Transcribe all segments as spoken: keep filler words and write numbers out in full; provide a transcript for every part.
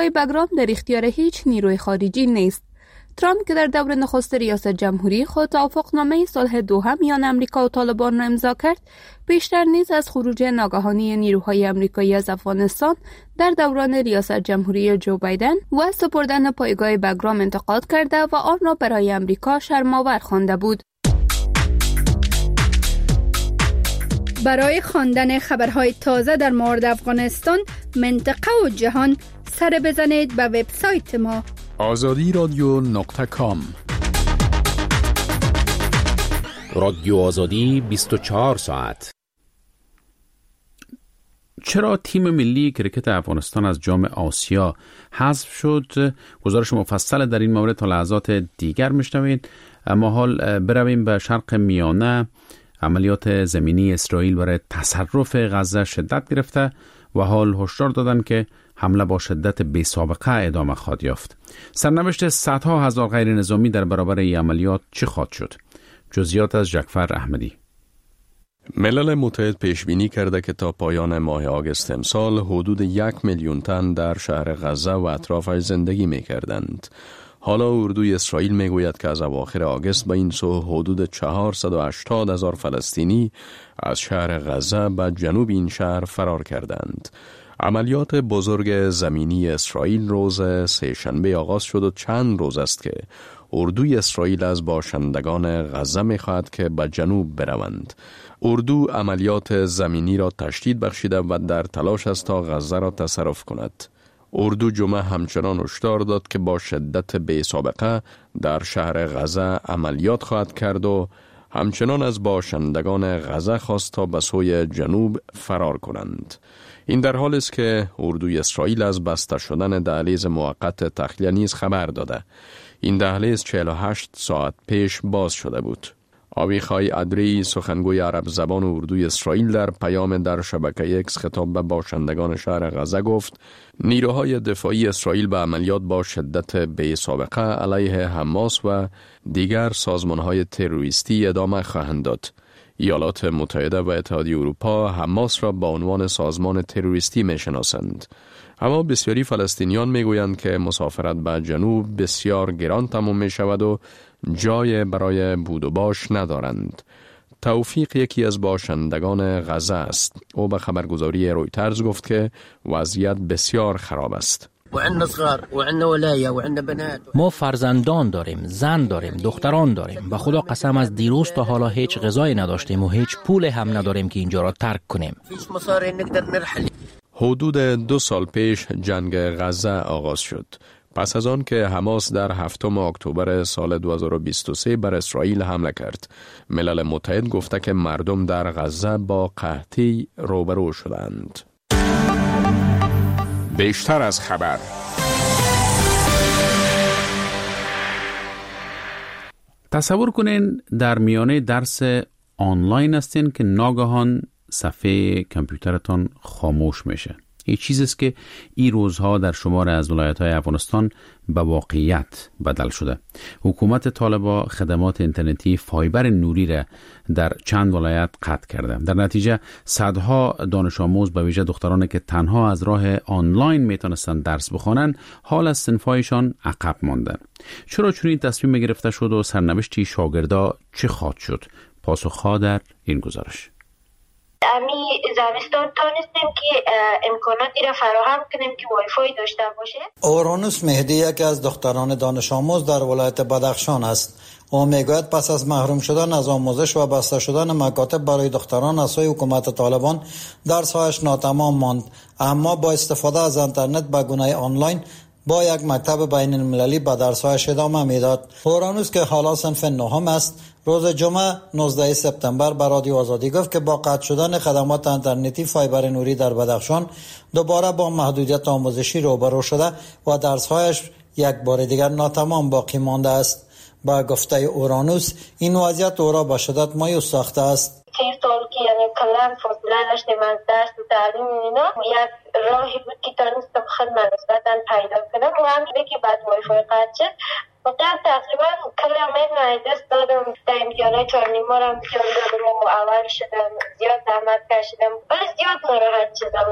پایگاه بگرام در اختیار هیچ نیروی خارجی نیست. ترامپ که در دور نخست ریاست جمهوری خود توافقنامه صلح دوحه میان امریکا و طالبان را امضا کرد، بیشتر نیز از خروج ناگهانی نیروهای امریکایی از افغانستان در دوران ریاست جمهوری جو بایدن و سپردن پایگاه بگرام انتقاد کرده و آن را برای امریکا شرم‌آور خوانده بود. برای خواندن خبرهای تازه در مورد افغانستان، منطقه و جهان، سر بزنید به وبسایت ما آزادی رادیو نقطه کام. رادیو آزادی بیست و چهار ساعت. چرا تیم ملی کرکت افغانستان از جام آسیا حذف شد؟ گزارش مفصل در این مورد تا لحظات دیگر میشنوید. اما حال برویم به شرق میانه. عملیات زمینی اسرائیل برای تصرف غزه شدت گرفته و حال هشدار دادند که حمله با شدت بی سابقه ادامه خواهد یافت. سرنوشت صدها هزار غیر نظامی در برابر این عملیات چه خواهد شد؟ جزئیات از جعفر احمدی. ملل متحد پیش بینی کرده که تا پایان ماه آگوست امسال حدود یک میلیون تن در شهر غزه و اطرافش زندگی می کردند. حالا اردوی اسرائیل می گوید که از اواخر آگوست به این سو حدود چهارصد و هشتاد هزار فلسطینی از شهر غزه به جنوب این شهر فرار کردند. عملیات بزرگ زمینی اسرائیل روز سه‌شنبه آغاز شد و چند روز است که اردوی اسرائیل از باشندگان غزه می خواهد که به جنوب بروند. اردو عملیات زمینی را تشدید بخشیده و در تلاش است تا غزه را تصرف کند. اردو جمعه همچنان هشدار داد که با شدت بی سابقه در شهر غزه عملیات خواهد کرد و همچنان از باشندگان غزه خواست تا به سوی جنوب فرار کنند. این در حالی است که اردوی اسرائیل از بسته شدن دهلیز موقت تخلیه نیز خبر داده. این دهلیز چهل و هشت ساعت پیش باز شده بود. آویخای ادری، سخنگوی عرب زبان اردوی اسرائیل، در پیام در شبکه اکس خطاب به باشندگان شهر غزه گفت نیروهای دفاعی اسرائیل به عملیات با شدت بی سابقه علیه حماس و دیگر سازمانهای تروریستی ادامه خواهند داد. ایالات متحده و اتحادیه اروپا حماس را به عنوان سازمان تروریستی میشناسند. اما بسیاری فلسطینیان میگویند که مسافرت به جنوب بسیار گران تمام می شود و جای برای بود و باش ندارند. توفیق یکی از باشندگان غزه است. او به خبرگزاری رویترز گفت که وضعیت بسیار خراب است. ما فرزندان داریم، زن داریم، دختران داریم. به خدا قسم از دیروز تا حالا هیچ غذایی نداشتیم و هیچ پول هم نداریم که اینجا را ترک کنیم. حدود دو سال پیش جنگ غزه آغاز شد. پس از آن که حماس در هفتم اکتبر سال دو هزار و بیست و سه بر اسرائیل حمله کرد، ملل متحد گفته که مردم در غزه با قحطی روبرو شدند. بیشتر از خبر. تصور کنین در میانه درس آنلاین هستین که ناگهان صفحه کامپیوترتان خاموش میشه. این چیزی است که این روزها در شمار از ولایت‌های افغانستان به واقعیت بدل شده. حکومت طالبان خدمات اینترنتی فایبر نوری را در چند ولایت قطع کرده. در نتیجه صدها دانش آموز به ویژه دخترانی که تنها از راه آنلاین میتونستند درس بخوانند، حال از صنف‌هایشان عقب ماندند. چرا چنین تصمیم گرفته شد و سرنوشت شاگردا چه خواهد شد؟ پاسخ‌ها در این گزارش. امی زمستان تانستیم که امکاناتی را فراهم کنیم که وای فای داشته باشه. اورانوس مهدی یکی از دختران دانش آموز در ولایت بدخشان است. او میگوید پس از محروم شدن از آموزش و بسته شدن مکاتب برای دختران از سوی حکومت طالبان درس‌هایش ناتمام ماند، اما با استفاده از اینترنت به گونه آنلاین با یک مکتب بین المللی به درس‌هایش ادامه میداد. اورانوس که حالا صنف نهم است، روز جمعه نوزدهم سپتامبر به رادیو آزادی گفت که با قطع شدن خدمات اینترنتی فایبر نوری در بدخشان دوباره با محدودیت آموزشی روبرو شده و درس‌هایش یک بار دیگر ناتمام باقی مانده است. با گفته اورانوس این وضعیت او را به شدت مایوس ساخته است. سه سال که یعنی کلا فاصله داشتیم از درس و تعلیم اینا، یک راهی بود که تونستم خدمت نسبتاً پیدا کنم و همین که بعد وای فای قطع شد فقط تقریبا کلی امید دست دادم. در امتحانات چهار نیمه را امتحان دادم و اول شدم، زیاد زحمت کشیدم ولی زیاد ناراحت شدم.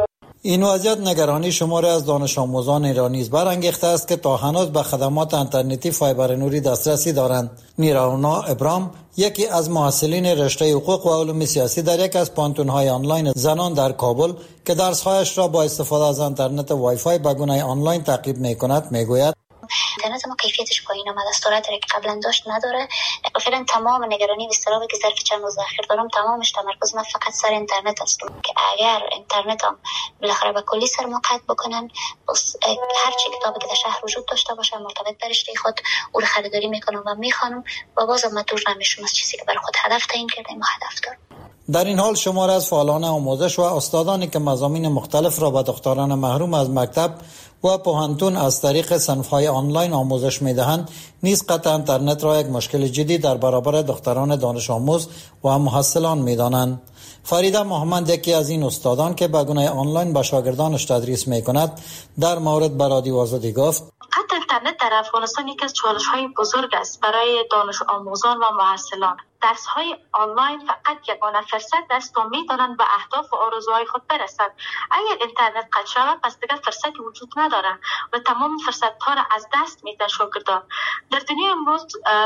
این وضعیت نگرانی شماری از دانش آموزان را نیز برانگیخته است که تا هنوز به خدمات اینترنتی فایبر نوری دسترسی دارند. نیرونا ابرام، یکی از محصلین رشته حقوق و علوم سیاسی در یک از پانتون‌های آنلاین زنان در کابل که درس‌هایش را با استفاده از اینترنت وای فای به گونه آنلاین تعقیب می‌کند، می‌گوید اینترنت ما کیفیتش پایین اومده است، سرعتی که قبلا داشت نداره. فعلا تمام نگرانی و اضطرابی که ظرف چند روز اخیر دارم تمامش تمرکز من فقط سر اینترنت است که اگر اینترنت هم بالاخره به کلی سر موقت بکنن، بس هر چی کتابی که در شهر وجود داشته باشه مرتبط به رشته خود او رو خریداری میکنم و میخوانم و بازم من دور نمیشم از چیزی که برای خود هدف تعیین کردم و هدف دارم. در این حال شمار از فعالان آموزش و استادانی که مضامین مختلف را به دختران محروم از مکتب و پوهنتون از طریق صنف‌های آنلاین آموزش می‌دهند، نیز قطع اینترنت را یک مشکل جدی در برابر دختران دانش آموز و محصلان می‌دانند. فریده محمد، یکی از این استادان که به گونه آنلاین به شاگردانش تدریس می‌کند، در مورد به رادیو آزادی گفت: قطع اینترنت در افغانستان یکی از چالش‌های بزرگ است برای دانش آموزان و محصلان. درس‌های آنلاین فقط یگانه فرصت است تا می‌توانند به اهداف و آرزوهای خود برسند. اگر اینترنت قطع شود پس دیگر فرصتی وجود ندارد و تمام فرصت‌ها را از دست می‌دهند شاگردان. در دنیای امروز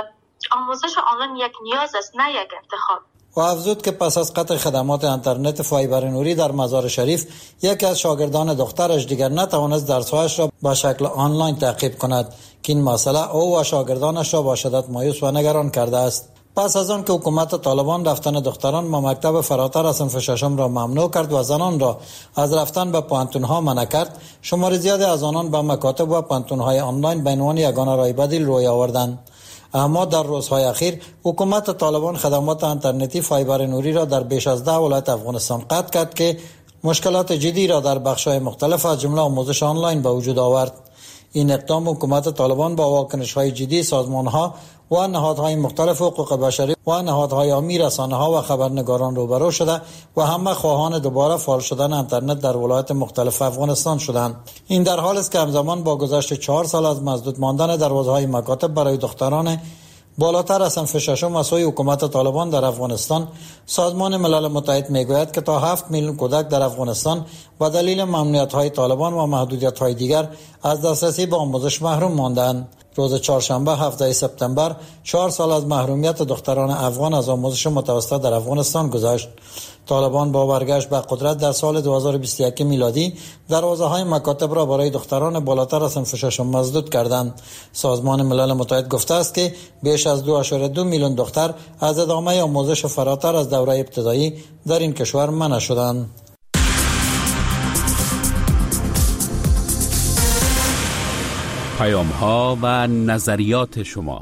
آموزش آنلاین یک نیاز است، نه یک انتخاب. و افزود که پس از قطع خدمات اینترنت فایبر نوری در مزار شریف، یکی از شاگردان دخترش دیگر نتوانست درس‌هایش را به شکل آنلاین تعقیب کند که این مسئله او و شاگردانش را با شدت مایوس و نگران کرده است. پس از آن که حکومت طالبان رفتن دختران به مکتب فراتر از صنف ششم را ممنوع کرد و زنان را از رفتن به پانتون‌ها منع کرد، شمار زیادی از آنان به مکاتب و پانتون‌های آنلاین به عنوان یگانه راه بدیل روی آوردند. اما در روزهای اخیر حکومت طالبان خدمات اینترنتی فایبر نوری را در بیش از ده ولایت افغانستان قطع کرد که مشکلات جدی را در بخش‌های مختلف از جمله آموزش آنلاین به وجود آورد. این اقدام حکومت طالبان با واکنش‌های جدی سازمان‌ها و نهادهای مختلف حقوق بشری و نهادهای عامی، رسانه‌ها و خبرنگاران روبرو شده و همه خواهان دوباره فعال شدن اینترنت در ولایات مختلف افغانستان شدند. این در حالی است که همزمان با گذشت چهار سال از مسدود ماندن دروازه‌های مکاتب برای دختران بالاتر از صنف ششم از سوی حکومت طالبان در افغانستان، سازمان ملل متحد میگوید که تا هفت میلیون کودک در افغانستان و دلیل ممنوعیت‌های طالبان و محدودیت‌های دیگر از دسترسی به آموزش محروم ماندند. روز چهارشنبه هفدهم سپتامبر چهار سال از محرومیت دختران افغان از آموزش متوسط در افغانستان گذشت. طالبان با برگشت به قدرت در سال دو هزار و بیست و یک میلادی دروازه‌های مکاتب را برای دختران بالاتر از صنف ششم مسدود کردند. سازمان ملل متحد گفته است که بیش از دو اشاره دو میلیون دختر از ادامه آموزش فراتر از دوره ابتدایی در این کشور منع شدند. پیام ها و نظریات شما.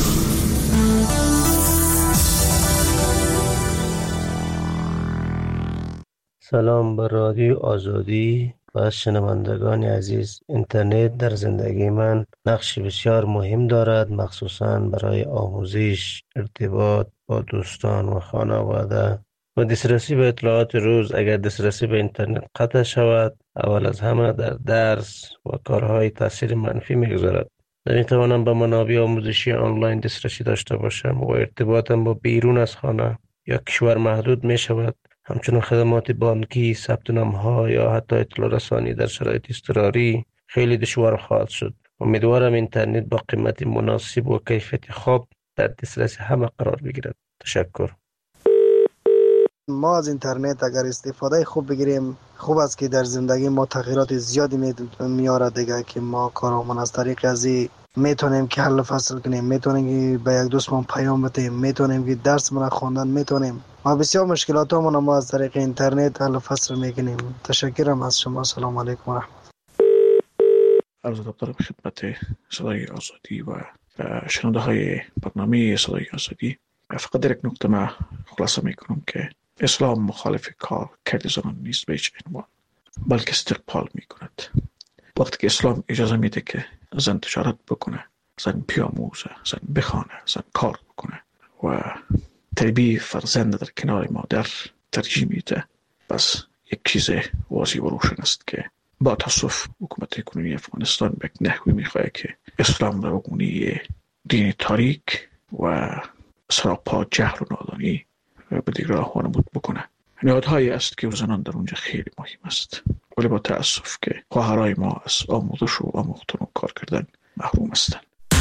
سلام بر رادیو آزادی و شنوندگان عزیز. اینترنت در زندگی من نقش بسیار مهم دارد، مخصوصاً برای آموزش، ارتباط با دوستان و خانواده و دسترسی به اطلاعات روز. اگر دسترسی به اینترنت قطع شود، اول از همه در درس و کارهای تاثیر منفی میگذارد. نمیتوانم به منابع آموزشی آنلاین دسترسی داشته باشم و ارتباطم با بیرون از خانه یا کشور محدود می شود. همچنین خدمات بانکی، ثبت نام‌ها یا حتی اطلاع رسانی در شرایط اضطراری خیلی دشوار خواهد شد. امیدوارم اینترنت با قیمت مناسب و کیفیت خوب در دسترس همه قرار بگیرد. تشکر. ما از اینترنت اگر استفاده خوب بگیریم، خوب است که در زندگی ما تغییرات زیادی میاره دیگه، که ما کارامون از طریق از میتونیم که حل فصل کنیم، میتونیم که به یک دوستمون پیام بدیم، میتونیم که درسمون خوندن میتونیم. ما بسیار مشکلاتمون ما از طریق اینترنت حل فصل میکنیم. تشکرم از شما. سلام علیکم و رحمت. عرض ادب دارم خدمت صدای آزادی و شنونده های برنامه صدای آزادی. فقط در یک نکته ما خلاصه میکنم که اسلام مخالف کار کرد زنان نیست به هیچ عنوان، بلکه استقبال میکند. وقتی که اسلام اجازه میده که زن تجارت بکنه، زن بیاموزه، زن بخوانه، زن کار بکنه و تربیت فرزند در کنار مادر ترجیح میده، پس یک چیز واضح و روشن است که با تاسف حکومت کنونی افغانستان به یک نحوی میخواه که اسلام را بگونی دین تاریک و سراپا جهل و نادانی به دیگر راه وانمود بکنه. نهادهایی است که زنان در اونجا خیلی مهم است. ولی با تأسف که خواهرای ما از آموزش و آموختن و کار کردن محروم هستند.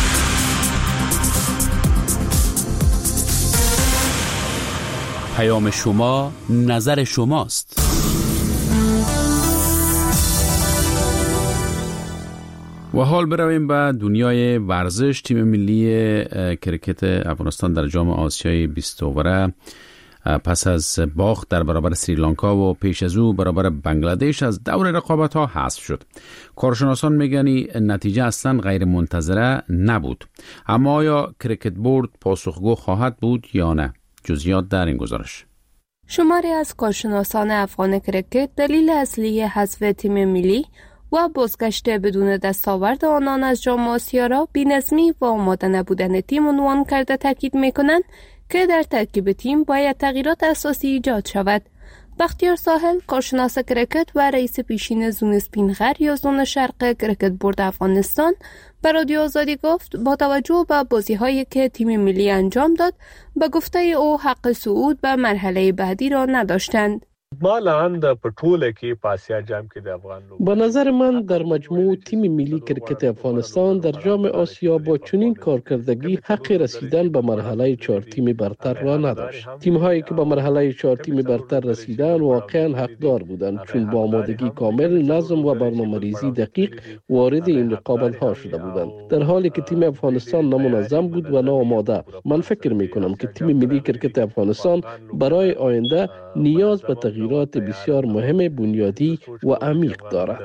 پیام شما، نظر شماست. و حال برویم به دنیای ورزش. تیم ملی کرکت افغانستان در جام آسیای بیست اوره پس از باخت در برابر سریلانکا و پیش از او برابر بنگلادش از دور رقابت ها حذف شد. کارشناسان میگن نتیجه اصلا غیر منتظره نبود. اما آیا کرکت بورد پاسخگو خواهد بود یا نه؟ جزئیات در این گزارش. شماری از کارشناسان افغان کرکت دلیل اصلی حذف تیم ملی و بازگشت بدون دستاورد آنان از جام آسیا را بی‌نظمی و آماده نبودن تیم عنوان کرده تاکید می‌کنند که در ترکیب تیم باید تغییرات اساسی ایجاد شود. بختیار ساحل، کارشناس کرکت و رئیس پیشین زون اسپینغر یا زون شرق کرکت بورد افغانستان، به رادیو آزادی گفت با توجه به بازی‌هایی که تیم ملی انجام داد، به گفته او حق صعود به مرحله بعدی را نداشتند. ما الان د پټوله کې په آسیا جام کې د افغان لوبغاړو به نظر من در مجموع تیم ملی کرکت افغانستان در جام آسیا با چنین کارکردگی حق رسیدن به مرحله چهار تیم برتر را نداشت. تیم هایی که به مرحله چهار تیم برتر رسیدن واقعا حقدار بودند، چون با آمادگی کامل، نظم و برنامه‌ریزی دقیق وارد این رقابت ها شده بودند، در حالی که تیم افغانستان نامنظم بود و ناآماده. من فکر می کنم که تیم ملی کرکت افغانستان برای آینده نیاز به تغییرات بسیار مهم، بنیادی و عمیق دارد.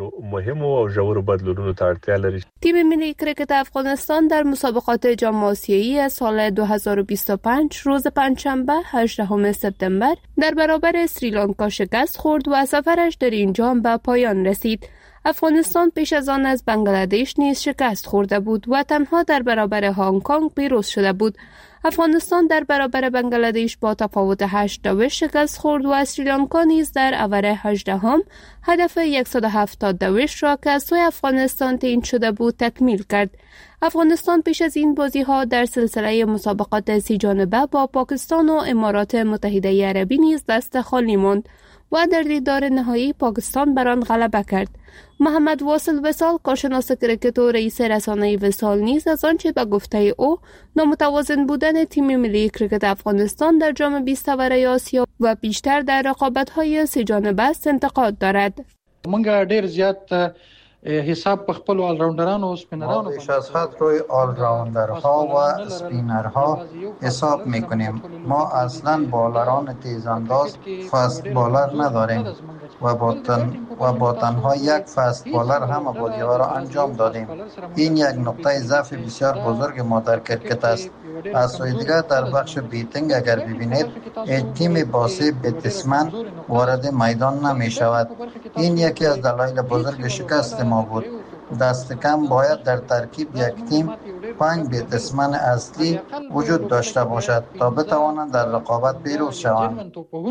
تیم ملی کرکت افغانستان در مسابقات جام آسیایی سال دو هزار و بیست و پنج روز پنجشنبه هجدهم سپتامبر در برابر سریلانکا شکست خورد و سفرش در این جام به پایان رسید. افغانستان پیش از آن از بنگلادش نیز شکست خورده بود و تنها در برابر هنگ کنگ پیروز شده بود. افغانستان در برابر بنگلادش با تفاوت هشت دوش شکست خورد و سریلانکا نیز در اور هجدهم هدف صد و هفتاد دوش را که از سوی افغانستان تعیین شده بود تکمیل کرد. افغانستان پیش از این بازی‌ها در سلسله مسابقات سی جانبه با پاکستان و امارات متحده عربی نیز دست خالی ماند و در دیدار نهایی پاکستان بر آن غلبه کرد. محمد واصل وصال، کارشناس کرکت و رئیس رسانه وصال نیز از آنچه به گفته او نامتوازن بودن تیم ملی کرکت افغانستان در جام بیست اوره آسیا و بیشتر در رقابت‌های سه جانبه است انتقاد دارد. منګه ډیر زیات حساب په خپل آل راوندرانو او سپینرانو بیش از حد روی آل راوندرها و سپینرها حساب میکنیم. ما اصلا بالران تیزانداز فست بالر نداریم و با, تن و با تنها یک فست بالر هم بازی‌ها را انجام دادیم. این یک نقطه ضعف بسیار بزرگ ما در کرکت است. از سوی دیگر در بخش بیتینگ اگر ببینید تیم باسی بتسمن وارد میدان نمی شود. این یکی از دلایل بزرگ شکست ما بود. دست کم باید در ترکیب یک تیم پنج بتسمن اصلی وجود داشته باشد تا بتوانند در رقابت پیروز شوند.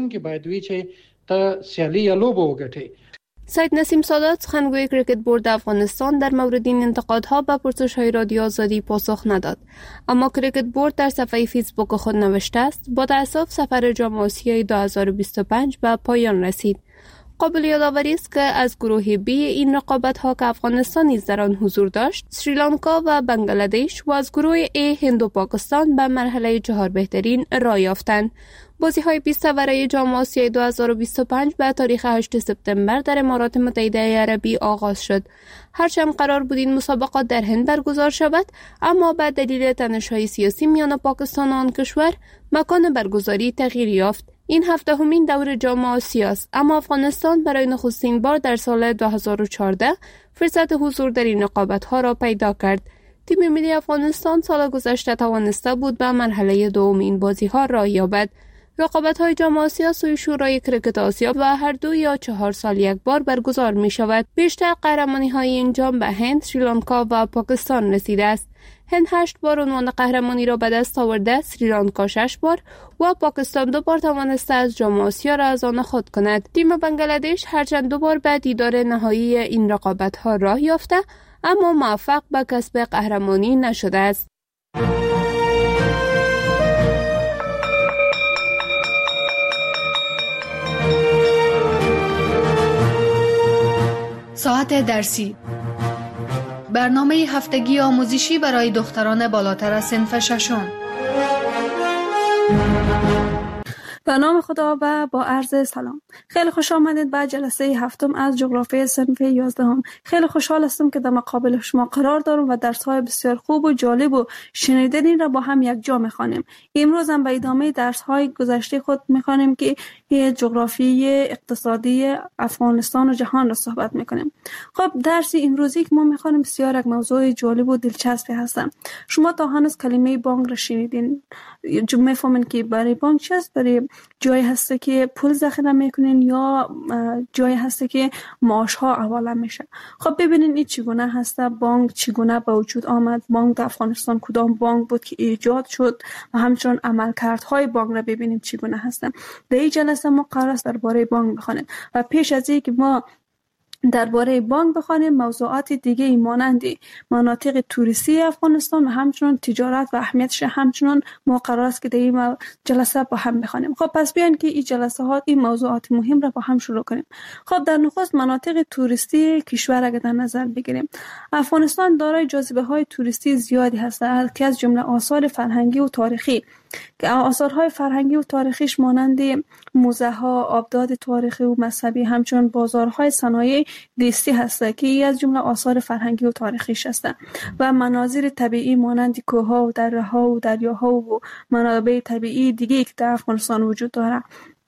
سید نسیم سادات، سخنگوی کرکت بورد افغانستان، در مورد این انتقادها به پرسش‌های رادیو آزادی پاسخ نداد. اما کرکت بورد در صفحه فیسبوک خود نوشته است: با تأسف سفر جام آسیای دو هزار و بیست و پنج به پایان رسید. قابل یادآوری است که از گروه بی این رقابت‌ها که افغانستان نیز در آن حضور داشت، سریلانکا و بنگلادش و از گروه ای هند و پاکستان به مرحله چهار بهترین راه یافتند. بازی‌های بیست اوره جام آسیای دو هزار و بیست و پنج به تاریخ هشتم سپتامبر در امارات متحده عربی آغاز شد. هرچند قرار بود این مسابقات در هند برگزار شود، اما به دلیل تنش‌های سیاسی میان پاکستان و آن کشور مکان برگزاری تغییر یافت. این هفدهمین دور جام آسیا است، اما افغانستان برای نخستین بار در سال دو هزار و چهارده فرصت حضور در این رقابت‌ها را پیدا کرد. تیم ملی افغانستان سال گذشته توانسته بود به مرحله دوم این بازی‌ها راه یابد. رقابت‌های جام آسیا سوی شورای کرکت آسیا و هر دو یا چهار سال یک بار برگزار می‌شود. بیشتر قهرمانی‌های این جام به هند، سریلانکا و پاکستان رسیده است. هند هشت بار عنوان قهرمانی را به دست آورده، سریلانکا شش بار و پاکستان دو بار توانسته از جام آسیا را از آن خود کند. تیم بنگلادش هرچند دو بار به دیدار نهایی این رقابت‌ها راه یافته، اما موفق به کسب قهرمانی نشده است. ساعت درسی، برنامه هفتگی آموزشی برای دختران بالاتر از صنف ششم. به نام خدا و با عرض سلام. خیلی خوش آمدید به جلسه هفتم از جغرافی صنف یازدهم. خیلی خوشحال هستم که در مقابل شما قرار دارم و درس‌های بسیار خوب و جالب و شنیدنی را با هم یک جا می‌خوانیم. امروز هم به ادامه درس‌های گذشته خود می‌خوانیم که جغرافی اقتصادی افغانستان و جهان را صحبت می‌کنیم. خب درس امروزی که ما می‌خوانیم بسیار یک موضوع جالب و دلچسبی هست. شما تا هنوز کلمه بانک را شنیدین. جمله فهمین که برای بانک چی است؟ برای جایی هسته که پول ذخیره میکنین یا جایی هسته که معاش ها حواله میشه. خب ببینین این چگونه هسته، بانک چگونه به وجود آمد، بانک در افغانستان کدام بانک بود که ایجاد شد و همچنین عملکردهای بانک را ببینیم چگونه هستن. در این جلسه ما قرار است درباره بانک بخوانیم و پیش از اینکه ما درباره بانک بخوانیم موضوعات دیگه مانند مناطق توریستی افغانستان و همچنین تجارت و اهمیتش همچنین ما قرار است که در این جلسه با هم بخوانیم. خب پس بیاین که این جلسه ها این موضوعات مهم را با هم شروع کنیم. خب در نخست مناطق توریستی کشور را در نظر بگیریم. افغانستان دارای جاذبه های توریستی زیادی هست که از جمله آثار فرهنگی و تاریخی که آثارهای فرهنگی و تاریخیش مانند موزه ها، آبداد تاریخی و مذهبی، همچنین بازارهای صنایع دستی هست که از جمله آثار فرهنگی و تاریخیش هستند و مناظر طبیعی مانند کوه‌ها و دره‌ها و دریاها و منابع طبیعی دیگه که در افغانستان وجود داره.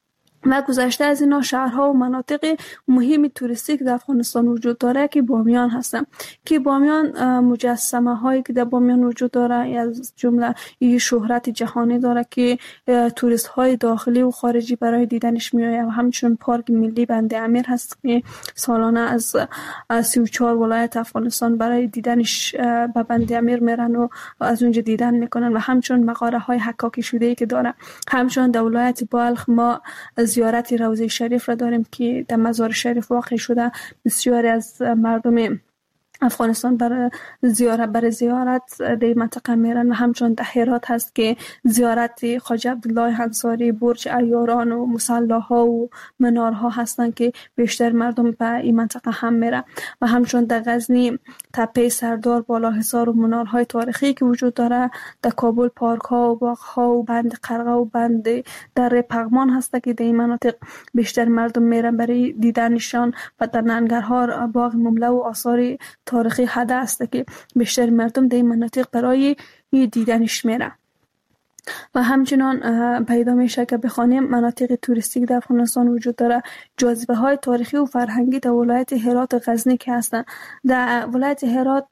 و گذشته از اینا شهرها و مناطق مهم توریستی که در افغانستان وجود داره که بامیان هستن که بامیان مجسمه هایی که در بامیان وجود داره از جمله این شهرت جهانی داره که توریست های داخلی و خارجی برای دیدنش میآیند و همچنین پارک ملی بند امیر هست که سالانه از سی و چهار ولایت افغانستان برای دیدنش به بند امیر میرن و از اونجا دیدن میکنن و همچنین مغاره های حکاکی شده ای که داره. همچنین در ولایت بلخ ما زیارت روضه شریف را داریم که در مزار شریف واقع شده. بسیاری از مردم افغانستان برای زیارت برای زیارت در منطقه میرن و همچنین در هرات هست که زیارت خواجه عبدالله انصاری، برج عیاران و مصلاها و منارها هستند که بیشتر مردم به این منطقه هم میرن و همچنین در غزنی تپه سردار، بالاحصار و منارهای تاریخی که وجود داره. در کابل پارک ها و باغ ها و بند قرقه و بند دره پغمان هست که در این مناطق بیشتر مردم میرن برای دیدنشان و در ننگرهار باغ مملو و آثار تاریخی حده است که بیشتر مردم در این مناطق برای دیدنش میرن. و همچنان پیدا میشه که بخوانیم مناطق توریستی در افغانستان وجود داره. جاذبه های تاریخی و فرهنگی در ولایت هرات و غزنی که هستن. در ولایت هرات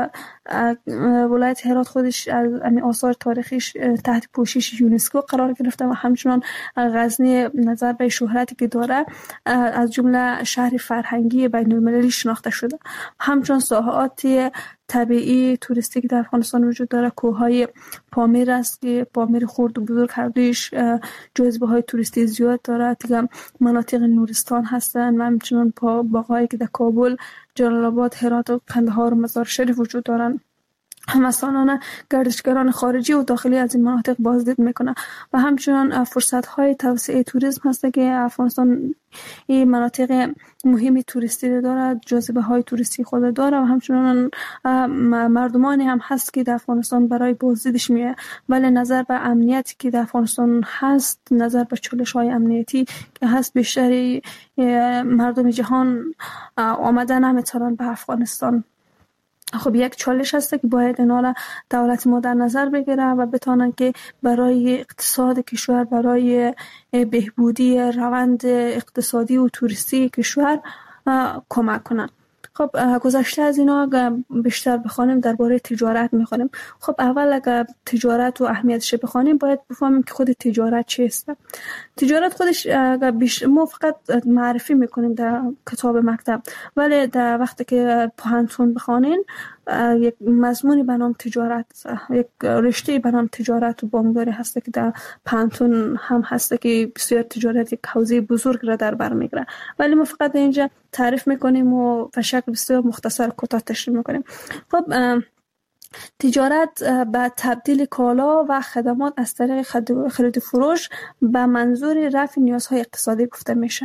ولایت هرات خودش از آثار تاریخیش تحت پوشش یونسکو قرار گرفته و همچنان غزنی نظر به شهرتی که داره از جمله شهر فرهنگی بین المللی شناخته شده. همچنان ساحات طبیعی توریستی که در افغانستان وجود داره کوههای پامیر است که پامیر خرد و بزرگ هر دویش جاذبه های توریستی زیاد داره. دیگه مناطق نورستان هستن و همچنان باغایی که در کابل، جلال آباد، هرات و قندهار و مزار شریف وجود دارن. همه سالانه گردشگران خارجی و داخلی از این مناطق بازدید میکنه و همچنان فرصت های توسعه توریسم هست که افغانستان این مناطق مهمی توریستی داره، جاذبه های توریستی خود داره و همچنان مردمانی هم هست که در افغانستان برای بازدیدش میه. ولی نظر به امنیتی که در افغانستان هست، نظر به چالش های امنیتی که هست، بیشتری مردم جهان آمده نمیتونن به افغانستان. خب یک چالش هست که باید اینا را دولت ما در نظر بگیره و بتونن که برای اقتصاد کشور، برای بهبودی روند اقتصادی و توریستی کشور کمک کنن. خب گذشته از اینا بیشتر بخوانیم درباره تجارت میخوانیم. خب اول اگر تجارت و اهمیتش بخوانیم باید بفهمیم که خود تجارت چیست. تجارت خودش ما فقط معرفی میکنیم در کتاب مکتب، ولی در وقتی که پوهنتون بخوانین یک مضمونی به نام تجارت، یک رشته به نام تجارت و بانکداری هست که در پوهنتون هم هست که بسیار تجارت یک حوزه بزرگ را در بر میگیره، ولی ما فقط اینجا تعریف میکنیم و به شکل بسیار مختصر کوتاه تشریح میکنیم. خب تجارت به تبدیل کالا و خدمات از طریق خرید و فروش به منظور رفع نیازهای اقتصادی گفته میشه.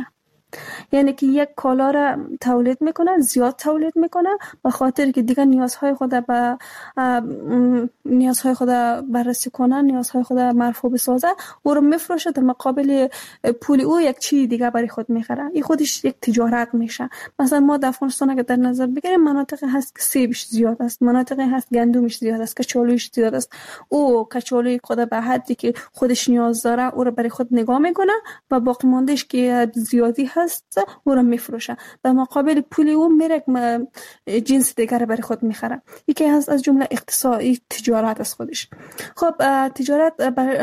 یعنی که یک کالا را تولید میکنه، زیاد تولید میکنه به خاطر که دیگه نیازهای خود به نیازهای خود بررسی کنه، نیازهای خود مرفوع بسازه، او رو میفروشه، در مقابل پول او یک چیز دیگه برای خود میخره. این خودش یک تجارت میشه. مثلا ما در افغانستان اگه در نظر بگیریم، مناطقی هست که سیبش زیاد است، مناطقی هست گندمش زیاد است، کچالویش زیاد است. او کچالوی خود به حدی که خودش نیاز داره او رو برای خود نگاه میکنه و باقی ماندهش که زیادی هست او رو میفروشه. در مقابل پول او میره جنس دیگر برای خود میخره. یکی از از جمله اقتصادی تجارت از خودش. خب تجارت بر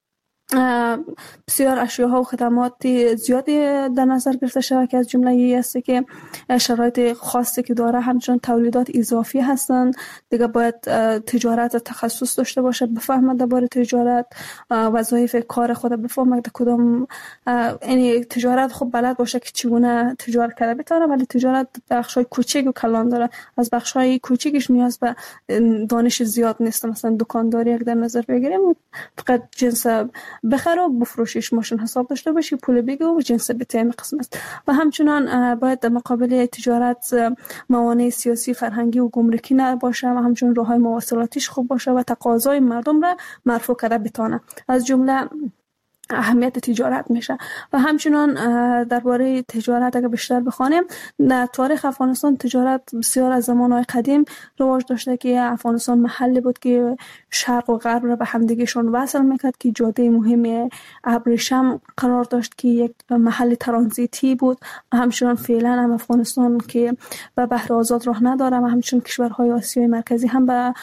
بسیار اشیاء و خدمات زیادی در نظر گرفته شده که از جمله ای است که شرایط خاصی که داره، همچنان تولیدات اضافی هستن. دیگه باید تجارت تخصص داشته باشه، بفهمه درباره تجارت، وظایف کار خود بفهمه در کدام، یعنی تجارت خب بلد باشه که چگونه تجارت کرده بتونه. ولی تجارت بخشای کوچیک و کلان داره. از بخشای کوچیکش نیاز به دانش زیاد نیست. مثلا دکانداری اگه در نظر بگیریم، فقط جنس بخره و بفروشیش، ماشین حساب داشته باشی، پول بگی و جنس بتیم قسم است. و همچنان باید در مقابل تجارت موانع سیاسی، فرهنگی و گمرکی نباشه و همچنان راههای مواصلاتیش خوب باشه و تقاضای مردم را مرفوع کرده بتونه. از جمله اهمیت تجارت میشه. و همچنان درباره تجارت اگه بیشتر بخوانیم، در تاریخ افغانستان تجارت بسیار از زمانهای قدیم رواج داشته که افغانستان محلی بود که شرق و غرب را به همدیگهشون وصل میکرد، که جاده مهم ابریشم قرار داشت که یک محل ترانزیتی بود. و همچنان فعلا هم افغانستان که به بحر آزاد راه نداره و همچنان کشورهای آسیای مرکزی هم به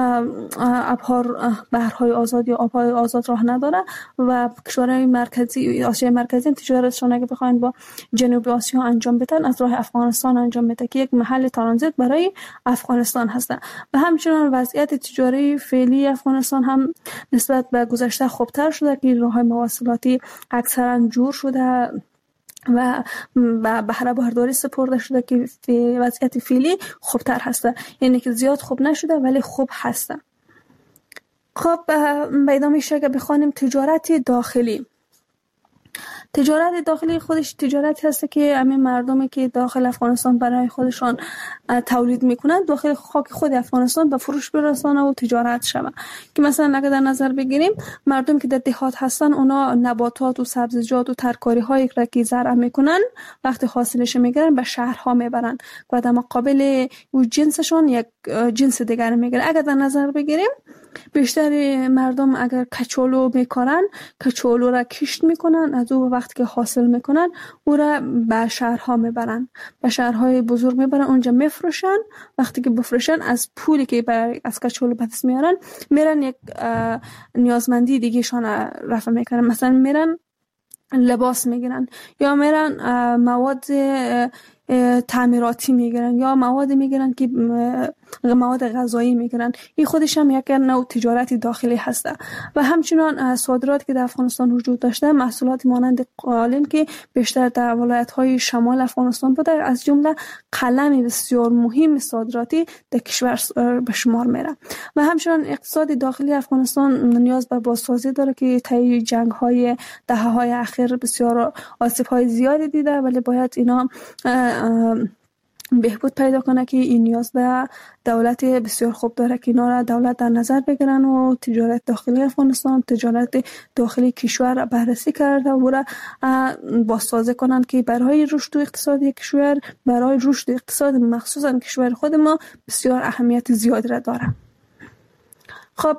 ابحار بحرهای آزاد یا آبهای آزاد راه نداره و کشورهای مرکزی آسیای مرکزی تجارتشون اگه بخواین با جنوب آسیا انجام بدن، از راه افغانستان انجام بده که یک محل ترانزیت برای افغانستان هستن. و همچنان وضعیت تجاری فعلی افغانستان هم نسبت به گذشته خوبتر شده که راههای مواصلاتی اکثرا جور شده و بهره برداری سپرده شده که وضعیت فعلی خوبتر هسته. یعنی که زیاد خوب نشده ولی خوب هسته. خب به ادامه شکل بخوانیم تجارت داخلی. تجارت داخلی خودش تجارتی هست که همین مردمی که داخل افغانستان برای خودشان تولید میکنند داخل خاک خود افغانستان به فروش برسانه و تجارت شوه. که مثلا اگه در نظر بگیریم، مردم که در دهات هستن اونا نباتات و سبزیجات و ترکاری هایی که زرع میکنن وقتی حاصلش میگیرن به شهرها میبرن و در مقابل او جنسشون یک جنس دیگر میگیرن. اگه در نظر بگیریم بیشتر مردم اگر کچالو میکارن، کچالو را کشت میکنن، از او وقتی که حاصل میکنن او را به شهرها میبرن، به شهرهای بزرگ میبرن، اونجا میفروشن. وقتی که بفروشن از پولی که از کچالو به دست میارن میرن یک نیازمندی دیگه شان رفع میکنن. مثلا میرن لباس میگیرن یا میرن مواد تعمیراتی میگیرن یا مواد میگیرن که مواد غذایی میگیرن. این خودش هم یک نوع تجارت داخلی هسته. و همچنان صادرات که در افغانستان وجود داشته، محصولات مانند قالین که بیشتر در ولایت‌های شمال افغانستان بوده، از جمله قلم بسیار مهم صادراتی در کشور به شمار میره. و همچنان اقتصاد داخلی افغانستان نیاز به بازسازی داره که طی جنگ‌های دهه‌های اخیر بسیار آسیب‌های زیادی دیده، ولی باید اینا بهبود پیدا کنه که این نیاز به دولت بسیار خوب داره که اینا را دولت در نظر بگیرن و تجارت داخلی افغانستان، تجارت داخلی کشور بررسی کرده و را بازسازی کنن که برای رشد اقتصادی کشور، برای رشد اقتصاد مخصوصا کشور خود ما بسیار اهمیت زیادی را داره. خب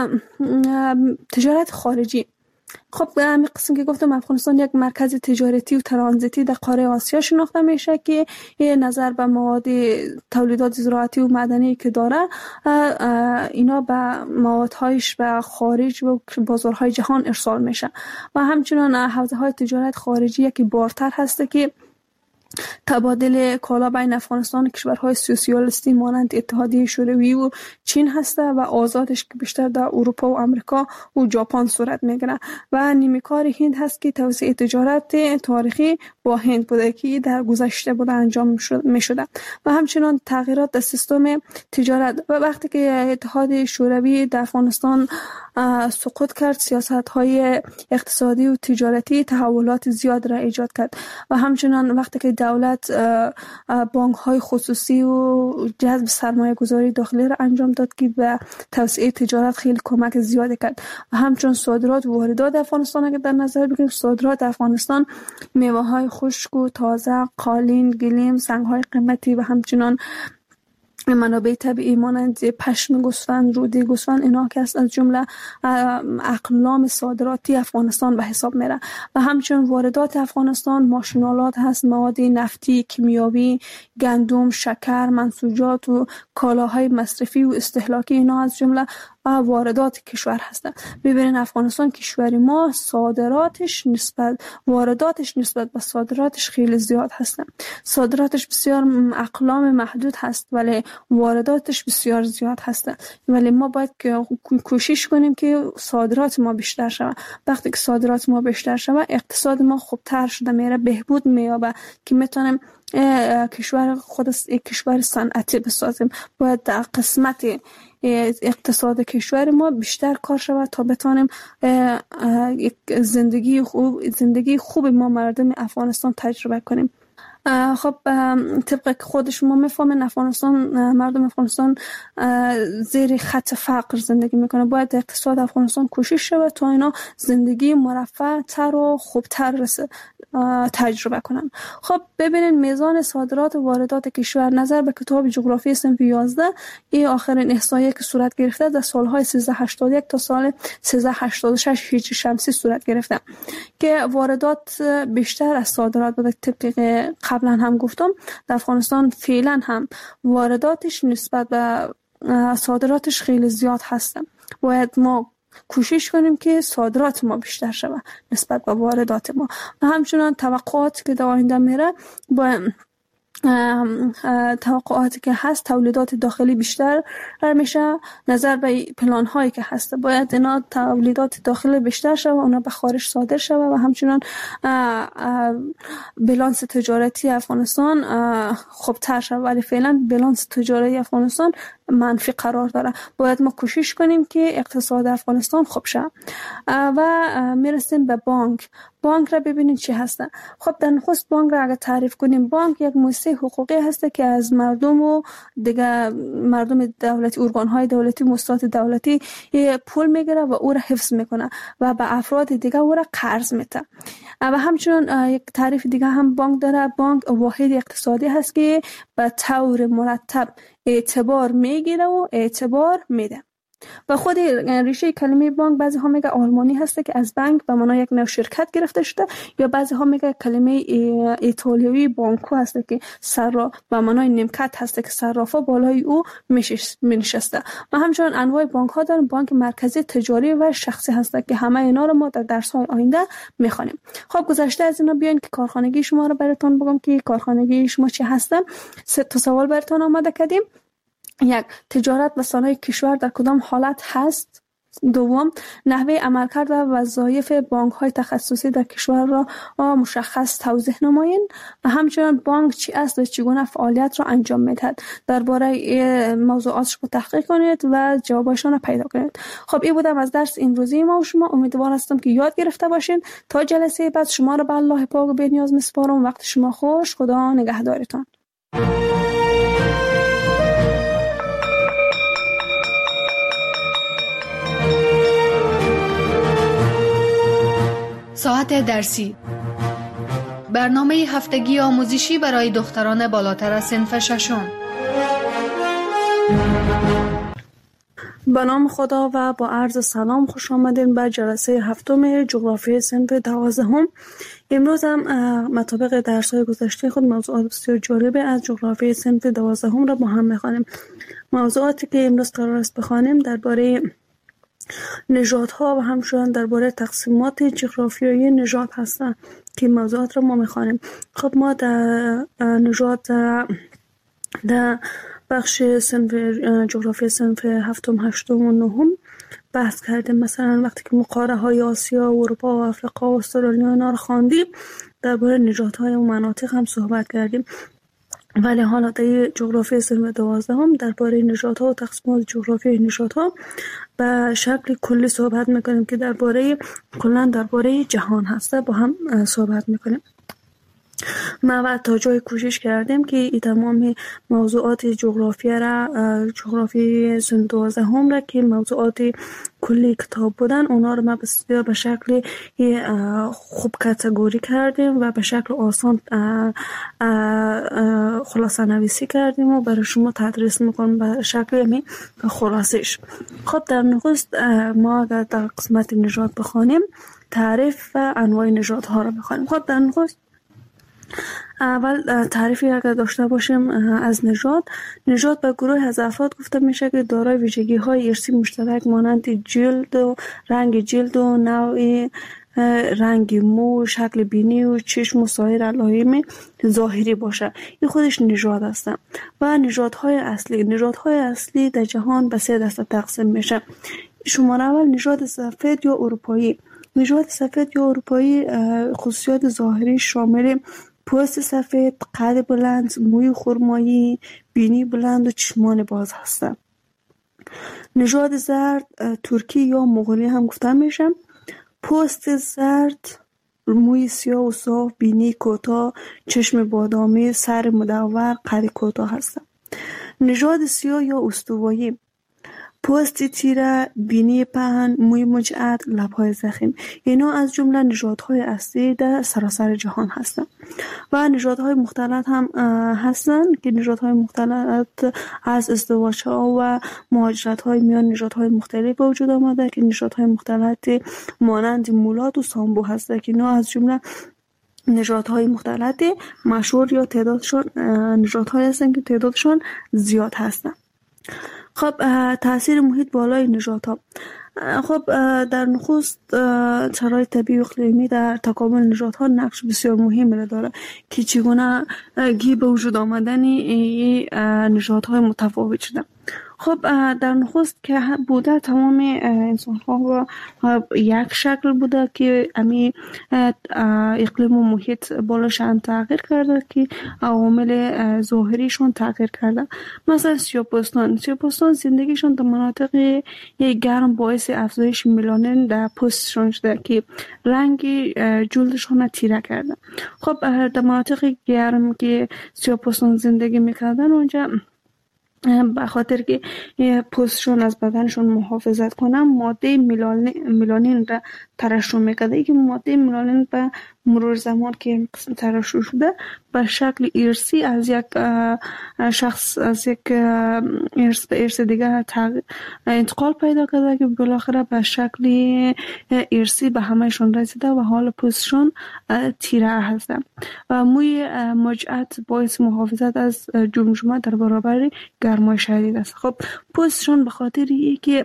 تجارت خارجی. خب همین قسم که گفتم افغانستان یک مرکز تجارتی و ترانزیتی در قاره آسیا شناخته میشه که یه نظر به مواد تولیدات زراعتی و معدنی که داره، اینا به موادهایش به خارج و بازارهای جهان ارسال میشه. و همچنان حوزه های تجارت خارجی که بارتر هسته که تبادل کالا بین افغانستان و کشورهای سوسیالیستی مانند اتحادیه شوروی و چین هست و آزادش که بیشتر در اروپا و امریکا و ژاپن صورت میگیره و نیمه کار هند هست که توسعه تجارت تاریخی با هند بوده که در گذشته بوده انجام می شده و همچنان تغییرات در سیستم تجارت. و وقتی که اتحاد شوروی در افغانستان سقوط کرد، سیاست های اقتصادی و تجارتی تحولات زیاد را ایجاد کرد و همچنان وقتی که دولت بانک های خصوصی و جذب سرمایه گذاری داخلی را انجام داد که به توسعه تجارت خیلی کمک زیادی کرد و همچنان صادرات و واردات افغانستان اگر در نظر بگیریم، صادرات افغانستان میوه های خشک و تازه، قالین، گلیم، سنگ های قیمتی و همچنان منابع طبیعی مانند پشم گوسفند، روده گوسفند، اینا که از جمله اقلام صادراتی افغانستان به حساب میره و همچنین واردات افغانستان ماشینالات هست، مواد نفتی، کیمیاوی، گندم، شکر، منسوجات و کالاهای مصرفی و استهلاکی، اینا از جمله واردات کشور هستند. ببینید افغانستان کشور ما صادراتش نسبت وارداتش نسبت به صادراتش خیلی زیاد هستند. صادراتش بسیار اقلام محدود هست ولی وارداتش بسیار زیاد هستند. ولی ما باید کوشش کنیم که صادرات ما بیشتر شود. وقتی که صادرات ما بیشتر شود، اقتصاد ما خوبتر شده میره، بهبود مییابه که میتونیم کشور خود کشور صنعتی بسازیم. باید در قسمت اقتصاد کشور ما بیشتر کار شود تا بتانیم زندگی خوب زندگی خوب ما مردم افغانستان تجربه کنیم. خب طبق خود شما میفهمین افغانستان، مردم افغانستان زیر خط فقر زندگی میکنه. باید اقتصاد افغانستان کوشش شود تا اینا زندگی مرفه تر و خوبتر رسه تجربه کنن. خب ببینید میزان صادرات و واردات کشور نظر به کتاب جغرافی صنف یازده این آخرین احصایه که صورت گرفته در سالهای سیزده هشتاد و یک تا سال سیزده هشتاد و شش هجری شمسی صورت گرفته که واردات بیشتر از صادرات بوده. طبق قبلا هم گفتم در افغانستان فعلا هم وارداتش نسبت به صادراتش خیلی زیاد هستن. باید ما کوشش کنیم که صادرات ما بیشتر شود نسبت به واردات ما و همچنان توقعات که در آینده میره با توقعاتی که هست تولیدات داخلی بیشتر میشه. نظر به پلان هایی که هست باید اینا تولیدات داخلی بیشتر شود و اونا به خارج صادر شود و همچنان بالانس تجارتی افغانستان خوبتر شود. ولی فعلا بالانس تجارتی افغانستان منفی قرار داره. باید ما کوشش کنیم که اقتصاد افغانستان خوب شه و میرسیم به بانک. بانک را ببینید چی هسته. خب در نخست بانک را اگر تعریف کنیم، بانک یک مؤسسه حقوقی هسته که از مردم و دیگه مردم دولتی، ارگان‌های دولتی، مؤسسات دولتی پول میگیره و او را حفظ میکنه و به افراد دیگه او را قرض میده. و همچنین یک تعریف دیگه هم بانک داره. بانک واحد اقتصادی هست که به طور مرتب اعتبار میگیره و اعتبار میده. و خود ریشه کلمه بانک بعضی ها میگه آلمانی هسته که از بانک به معنای یک نوع شرکت گرفته شده، یا بعضی ها میگه کلمه ایتالیایی بانکو هسته که سر به معنای نیمکت هسته که صرافا بالای او میشسته. و همچنین انواع بانک ها دارن. بانک مرکزی، تجاری و شخصی هسته که همه اینا رو ما در درس های آینده میخوانیم. خب گذشته از اینا بیاین که کارخانگی شما رو براتون بگم که کارخانگی شما چی هسته. سه تا سوال براتون آماده کردیم. یک، تجارت و صنایع کشور در کدام حالت هست؟ دوم، نحوه عملکرد و وظایف بانک‌های تخصصی در کشور را مشخص توضیح نمایید و همچنین بانک چی است و چگونه فعالیت را انجام می‌دهد. درباره موضوعاتش رو تحقیق کنید و جوابشون را پیدا کنید. خب این بودم از درس امروزی ما و شما. امیدوار هستم که یاد گرفته باشین. تا جلسه بعد شما را به الله پاک و بی‌نیاز می‌سپارم. وقت شما خوش. خدا نگهدارتان. ساعت درسی، برنامه هفتگی آموزشی برای دختران بالاتر از صنف ششم. به نام خدا و با عرض سلام خوش آمدین به جلسه هفتم جغرافی صنف دوازدهم. امروز هم مطابق درس‌های گذشته خود موضوعات بسیار جالب از جغرافی صنف دوازدهم را با هم می‌خوانیم. موضوعاتی که امروز قرار است بخوانیم درباره نژادها و همچنان درباره تقسیمات جغرافیایی نژاد هستند که موضوعات را ما میخوانیم. خب ما در نژاد در بخش صنف جغرافی صنف هفتم، هشتم و نهم بحث کردیم. مثلا وقتی که مقاره های آسیا و اروپا و افریقا و استرالیا اینا رو خواندیم درباره نژادهای و مناطق هم صحبت کردیم. ولی حالا در جغرافی صنف دوازدهم درباره نژادها و تقسیمات جغرافی نژادها به شکل کلی صحبت میکنیم که درباره کلا درباره جهان هسته با هم صحبت میکنیم. ما تا جای کوشش کردیم که این تمام موضوعات جغرافی را جغرافی سن دوازدهم را که موضوعات کلی کتاب بودن اونا رو ما بسیار به شکل خوب کاتگوری کردیم و به شکل آسان خلاصه نویسی کردیم و برای شما تدریس میکنم به شکل خلاصش. خب در نخست ما اگر در قسمت نژاد بخوانیم تعریف و انواع نژادها را بخوانیم. خب در نخست اول تعریفی اگر داشته باشیم از نژاد، نژاد به گروه از افراد گفته میشه که دارای ویژگی های ارثی مشترک مانند جلد و رنگ جلد و نوع رنگ مو، شکل بینی و چشم و سایر علائم ظاهری باشه. این خودش نژاد است. و نژادهای اصلی نژادهای اصلی در جهان به سه دسته تقسیم میشه. شماره اول نژاد سفید یا اروپایی. نژاد سفید یا اروپایی خصوصیات ظاهری شامل پوست سفید، قد بلند، موی خرمایی، بینی بلند و چشمان باز هستند. نژاد زرد ترکی یا مغولی هم گفته میشه. پوست زرد، موی سیاه و صاف، بینی کوتاه، چشم بادامی، سر مدور، قد کوتاه هستند. نژاد سیاه یا استوایی پوست تیره، بینی پهن، موی مجعد، لب‌های ضخیم. اینا از جمله نژادهای اصلی در سراسر جهان هستند. و نژادهای مختلط هم هستند که نژادهای مختلط از ازدواج‌ها و مهاجرت‌های میان نژادهای مختلف به وجود آمده که نژادهای مختلط مانند مولاد و سامبو هستند که اینا از جمله نژادهای مختلط مشهور یا تعدادشون نژادهای هستند که تعدادشون زیاد هستند. خب تاثیر محیط بالای نژادها. خب در نخست شرایط طبیعی و اقلیمی در تکامل نژادها نقش بسیار مهمی را داره که چگونه گی به وجود آمدن نژادهای متفاوت شده. خب در نخست که بوده تمام انسان ها یک شکل بوده که امی اقلیم و محیط بالاشان تغییر کرده که عوامل ظاهریشون تغییر کرده. مثلا سیاه‌پوستان سیاه‌پوستان زندگیشون در مناطق گرم باعث افزایش ملانین در پوستشون شده که رنگ جلدشون تیره کرده. خب در مناطق گرم که سیاه‌پوستان زندگی میکردن اونجا به خاطر که پوستشون از بدنشون محافظت کنن ماده ملانین را ترشح میکرده که ماده ملانین به مرور زمان که ترشح شده به شکل ارثی از یک شخص از یک ارث به ارث دیگه انتقال پیدا کرده که بالاخره به شکل ارثی به همهشون رسیده و حال پوستشون تیره هسته. و موی مجعد باعث محافظت از جمجمه در برابر گرمای شدید است. خب پوستشون به خاطر اینکه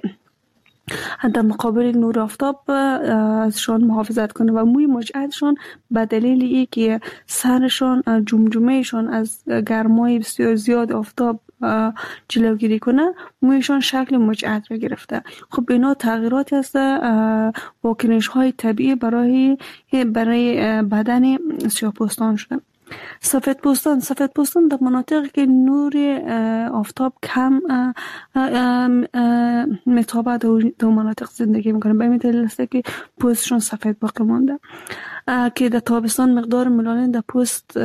در مقابل نور آفتاب ازشان محافظت کنه و موی مجعدشان به دلیل اینکه سرشان جمجمهشان از گرمای بسیار زیاد آفتاب جلوگیری کنه مویشان شکل مجعد را گرفته. خب اینا تغییراتی هست واکنش های طبیعی برای برای بدن سیاه‌پوستان شده. سفید پوستان سفید پوستان در مناطقی که نور آفتاب کم میتابه در مناطق زندگی میکنه. به این دلیل است که پوستشون سفید باقی مانده که در تابستان مقدار ملانین در پوست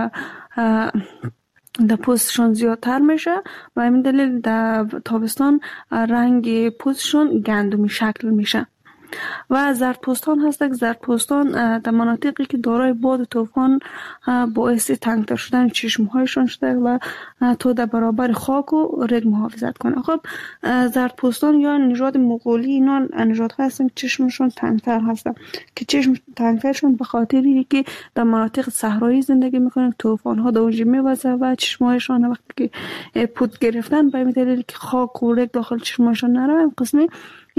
در پوستشون زیادتر میشه و همین دلیل در تابستان رنگ پوستشون گندمی شکل میشه. و زردپوستان هستند. زردپوستان در مناطقی که دارای باد و طوفان باعث تنگتر شدن چشمهایشان شده و تا در برابر خاک و رگ محافظت کنه. خب زردپوستان یا نژاد مغولی اینا نژادها هستند که چشمشون تنگتر هستن که چشم تنگترشون به خاطری که در مناطق صحرایی زندگی میکنن، طوفان ها دوجی میوزه و چشمهایشان وقتی که پود گرفتن به این دلیل که خاک و رگ داخل چشمهایشان نره، این قسمی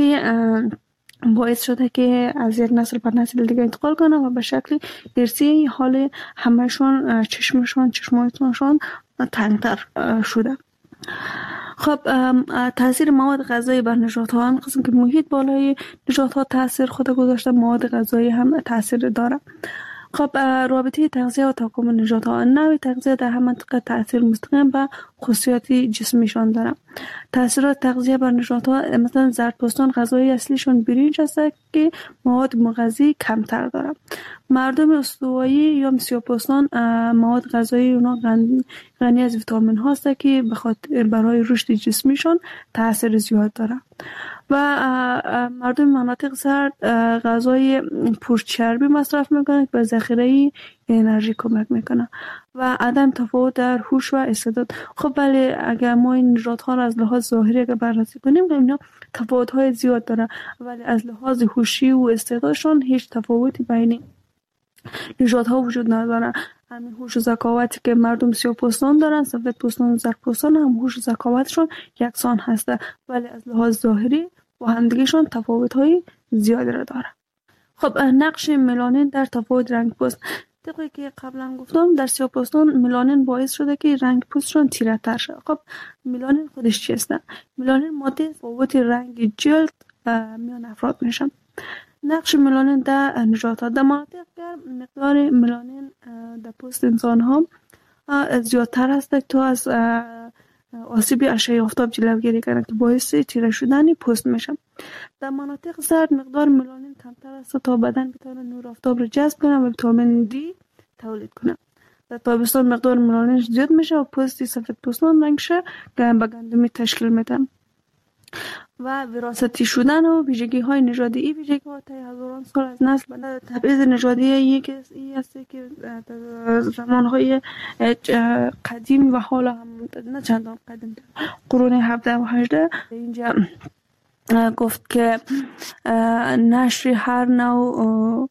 باعث شده که از یک نسل به نسل دیگه انتقال کنه و به شکل ارثی حال همهشون چشمشون چشمهایشان تنگتر شده. خب تاثیر مواد غذایی بر نژادها، هم قسم که محیط بالای نژادها تاثیر خود گذاشته، مواد غذایی هم تاثیر داره. خب رابطه تغذیه و تکامل نژادها، نوع تغذیه در هر منطقه تاثیر مستقیم به خصوصیات جسمیشان داره. تاثیرات تغذیه بر نژادها، مثلا زردپوستان غذای اصلیشون برنج است که مواد مغذی کمتر داره. مردم استوایی یا مسیحپوستان مواد غذایی اونا غنی از ویتامین هاست که بخاطر برای رشد جسمیشون تاثیر زیاد داره. و مردم مناطق سرد غذای پرچربی مصرف میکنن که به ذخیره انرژی کمک میکنه و عدم تفاوت در هوش و استعداد. خب بله، اگر ما این نژادها را از لحاظ ظاهری اگر بررسی کنیم اینا تفاوت های زیاد داره، ولی از لحاظ هوشی و استعدادشون هیچ تفاوتی بین نژادها وجود نداره. همین هوش و ذکاوتی که مردم سیاه‌پوستان دارن، سفیدپوستان و زردپوستان هم هوش و ذکاوتشون یکسان هسته، ولی از لحاظ ظاهری با همدیگه‌شون تفاوت‌های زیادی را داره. خب نقش ملانین در تفاوت رنگ پوست، طبقی که قبلا گفتم در سیاه‌پوستان ملانین باعث شده که رنگ پوستشون تیره‌تر شه. خب ملانین خودش چیست؟ ملانین ماده تفاوت رنگ جلد میان افراد میشن. نقش ملانین در نژادها، در مناطق گرم مقدار ملانین در پوست انسان ها زیادتر است تا از آسیب اشعه آفتاب جلوگیری کنند که باعث تیره شدن پوست میشه. در مناطق سرد مقدار ملانین کمتر است تا بدن بتونه نور آفتاب را جذب کنه و ویتامین دی تولید کنه. در تابستان مقدار ملانین زیاد میشه و پوست سفیدپوستان رنگش به گندمی تشکیل میده. و وراثتی شدن و ویژگی های نژادی، این ویژگی ها تا هزاران سال از نسل به نسل تبعیض نژادی یک است که در زمان های قدیم و حالا هم نه چندان قدیم قرون هفده و هجده اینجا گفت که نشر هر نوع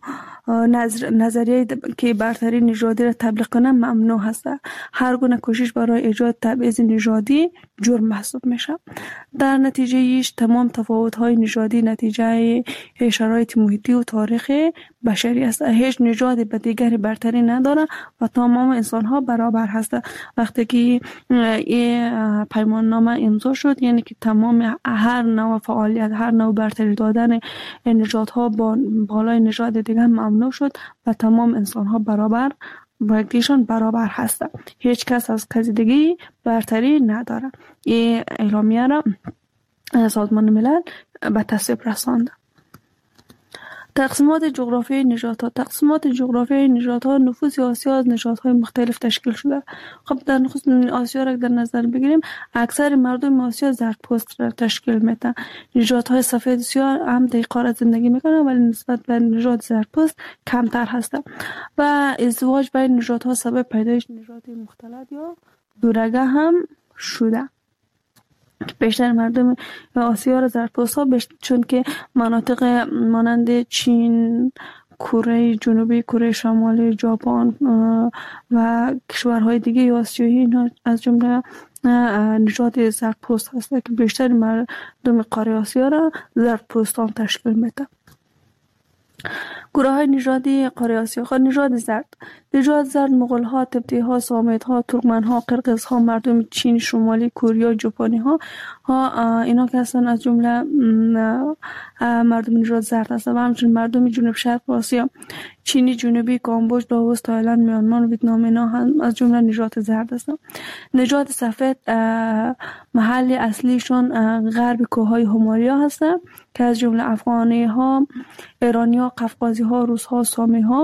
نظریه که برتری نژادی را تبلیغ کنه ممنوع هست. هر گونه کوشش برای ایجاد تبعیض نژادی جرم محسوب میشه. در نتیجه ایش تمام تفاوت‌های نژادی نتیجه شرایط محیطی و تاریخ بشری است. هیچ نژادی به دیگری برتری نداره و تمام انسان‌ها برابر هستند. وقتی که این پیمان نامه امضا شد، یعنی که تمام هر نوع فعالیت، هر نوع برتری دادن نژادها با بالای نژاد دیگر ممنوع شد و تمام انسان‌ها برابر و یکیشان برابر هستند. هیچ کس از کسی دیگه برتری نداره. این اعلامیه را سازمان ملل به تصویب رساند. تقسیمات جغرافیایی نژادها، تقسیمات جغرافیایی نژادها، نفوس آسیا از نژادهای مختلف تشکیل شده. خب در نفوس آسیا را در نظر بگیریم، اکثر مردم آسیا زردپوست را تشکیل میدن. نژادهای سفید سیاه هم در قاره زندگی میکنن ولی نسبت به نژاد زردپوست کمتر هستند و ازدواج بین نژادها سبب پیدایش نژادهای مختلط یا دورگه هم شده. بیشتر مردم آسیا را زردپوست ها چون که مناطق مانند چین، کره جنوبی، کره شمالی، ژاپن و کشورهای دیگه آسیایی از جمله نژاد زردپوست هست که بیشتر مردم قاره آسیا را زردپوستان تشکیل میده. گروه های نژادی قاره آسیا، خود نژاد زرد، نژاد زرد مغول ها، تبتی ها، سامیت ها، ترکمن ها، قرقیز ها، مردم چین شمالی، کره، ژاپنی ها ها اینا که هستن از جمله مردم نژاد زرد هستن و همچنین مردم جنوب شرق آسیا، چینی جنوبی، کامبوج، لاوس، تایلند، میانمار و ویتنام اینا هم از جمله نژاد زرد هستن. نژاد سفید محل اصلیشون غرب کوههای همالیا هستن که از جمله افغانی ها، ایرانی ها، قفقازی ها، روس ها، سامی ها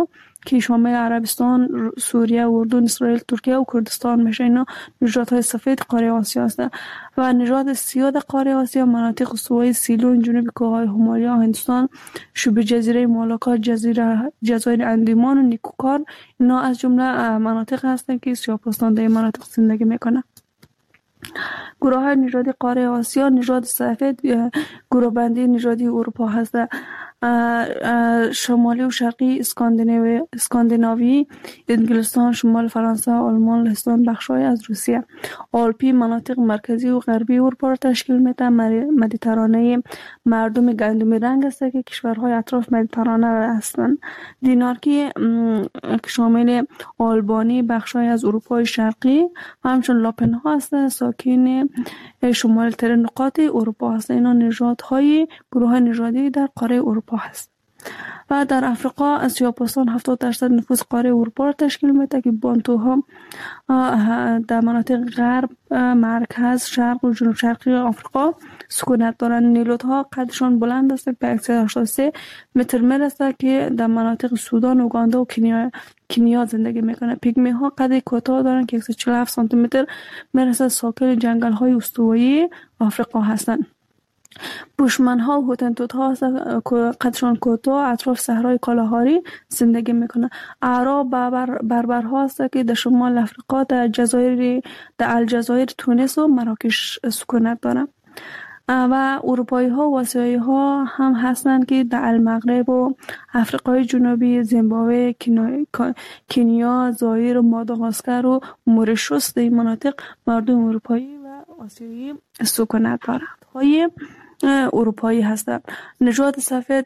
که شامل عربستان، سوریه، اردن، اسرائیل، ترکیه و کردستان میشه. اینا نژادهای سفید قاره آسیا هستند و نژاد سیاه قاره آسیا مناطق استوایی سیلون، جنوب کوههای همالیا، هندوستان، شبه جزیره مالاکا، جزیره جزایر اندیمان و نیکوکار، اینا از جمله مناطق هستند که سیاه‌پوستان در این مناطق زندگی میکنند. گروه های نژادی قاره آسیا، نژاد سفید گروه بندی نژادی اروپا هست. شمالی و شرقی اسکاندیناوی، اسکاندیناوی، انگلستان، شمال فرانسه، آلمان، لهستان، بخشای از روسیه. آلپی مناطق مرکزی و غربی اروپا را تشکیل میده. مدیترانه مردم گندمی رنگ است که کشورهای اطراف مدیترانه هستند. دینارکی شامل آلبانی، بخشای از اروپای شرقی و همچون لاپن ها هست، ساکن شمال تر نقاط اروپا هست. اینا نژادهای گروه نژادی در قاره اروپا هست. و در افریقا سیاه‌پوستان هفتاد درصد نفوس قاره اروپا را تشکیل میده که بانتوها در مناطق غرب، مرکز، شرق و جنوب شرقی آفریقا سکونت دارند. نیلوت‌ها قدشان بلند است به هشتاد و سه متر میرسه که در مناطق سودان، اوگاندا و کنیا کنیا زندگی میکنه. پیگمی ها قد کوتاه دارند که صد و چهل و هفت سانتی متر میرسه. ساکن جنگل های استوایی آفریقا هستند. بوشمن ها و هوتنتوت ها قدشان کوتاه اطراف صحرای کالاهاری زندگی میکنه. اعراب بربر بربر ها هست که در شمال افریقا در جزایر در الجزایر، تونس و مراکش سکونت دارند. و اروپایی ها و آسیایی ها هم هستند که در المغرب و افریقای جنوبی، زیمبابوه، کنیا، زایر و ماداگاسکر و مورشوس در این مناطق مردم اروپایی و آسیایی سکونت دارند. های اروپایی هستند. نژاد سفید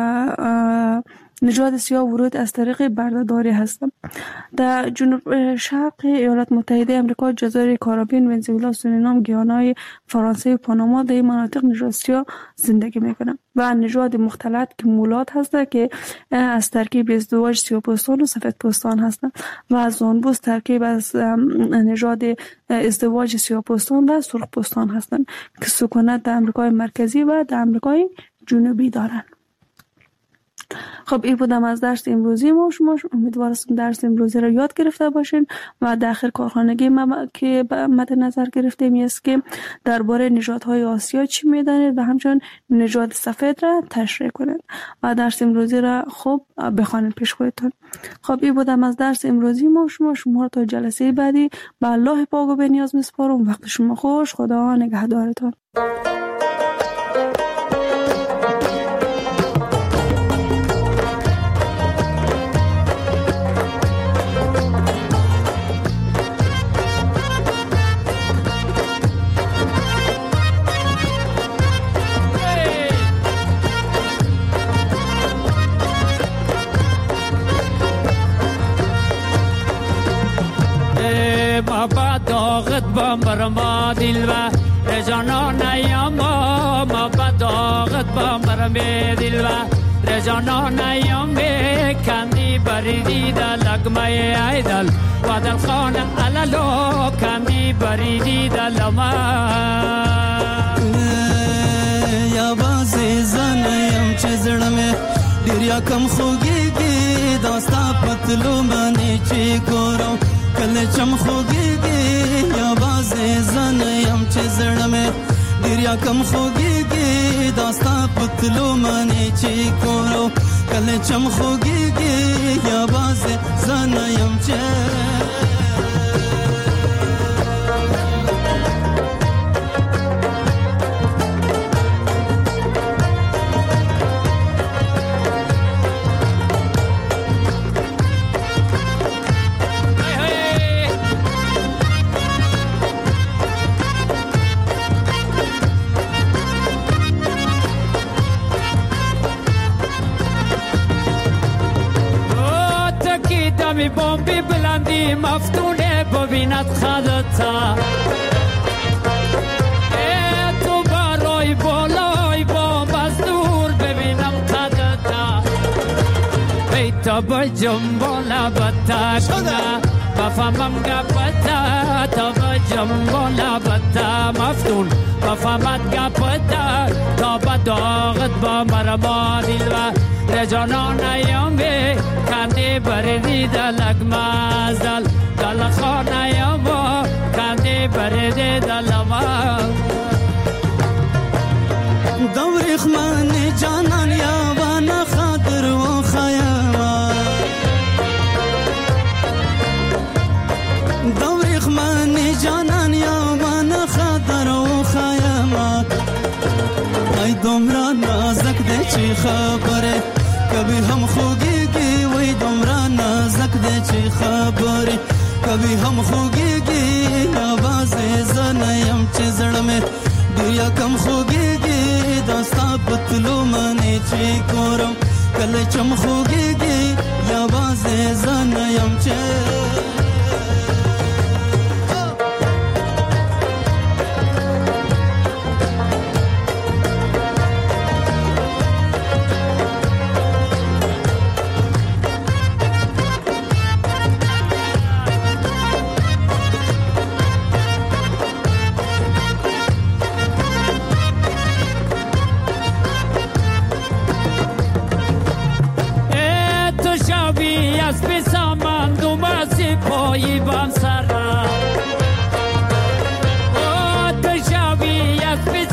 نژاد سیاه ورود از طریق بردهداری هستند. در جنوب شرق ایالات متحده آمریکا، جزایر کارائیب، ونزوئلا، سورینام، گیانا، فرانسه و پاناما در این مناطق نژاد سیاه زندگی میکنند. و نژاد مختلط که مولات هست که از ترکیب ازدواج سیاه‌پوستان و سفیدپوستان هستند و از زانبوس ترکیب از نژاد ازدواج سیاه‌پوستان و سرخپوستان هستند که سکونت در آمریکای مرکزی و در آمریکای جنوبی دارند. خب این بودم از درس امروزی ما. شما امیدوارم درس امروزی را یاد گرفته باشین و در آخر کارخانگی ما که مد نظر گرفتیم است که درباره نژادهای آسیا چی میدانید و همچنین نژاد سفید را تشریح کنید و درس امروزی را خوب بخوانید پیش خودتون. خب این بودم از درس امروزی ما. شما شما تا جلسه بعدی به الله پاک و بنیاز میسپارم. وقت شما خوش. خدا نگهدارتون. بابا داغت بامبر ما دل و رجانا نیام بابا داغت بامبر می دل و رجانا نیام کندی بریدی در لگمه ایدل و دل خانه علالو کندی بریدی در لما یا بازی زنیم چه زرمه دیر یا کم خوگیگی داستا پتلو منی چی گورم کل چم خوگیگی یا بازی زنیم چه زرمه دیر یا کم خوگیگی داستا پتلو منی چی گورم کل چم خوگیگی یا بازی زنیم چه می بومبی بلندی مفتونه ببیند خدتا ای تو برای بالای بومب از دور ببینم خدتا ای تا بجم بالا بتا کنه بفهمم گپتا تا بجم بالا بتا مفتون بفهمت گپتا تا بداغت با مرما دل و رجانان ایام به کنده بردی دلک مازدل دل خان ایام با کنده بردی دلما دور خمان جانان یا وانا خاطر و خیاما دور خمان جانان یا وانا خاطر و خیاما ای دمرا نازک ده چی خبره کبھی ہم خوگی گی وی دمرا نازک ده چی خبره کبھی ہم خوگی گی آواز زنیم چه زڑمه دیا کم خوگی گی داستا پتلو منی چی کورم کل چم خوگی گی یا باز زنیم چه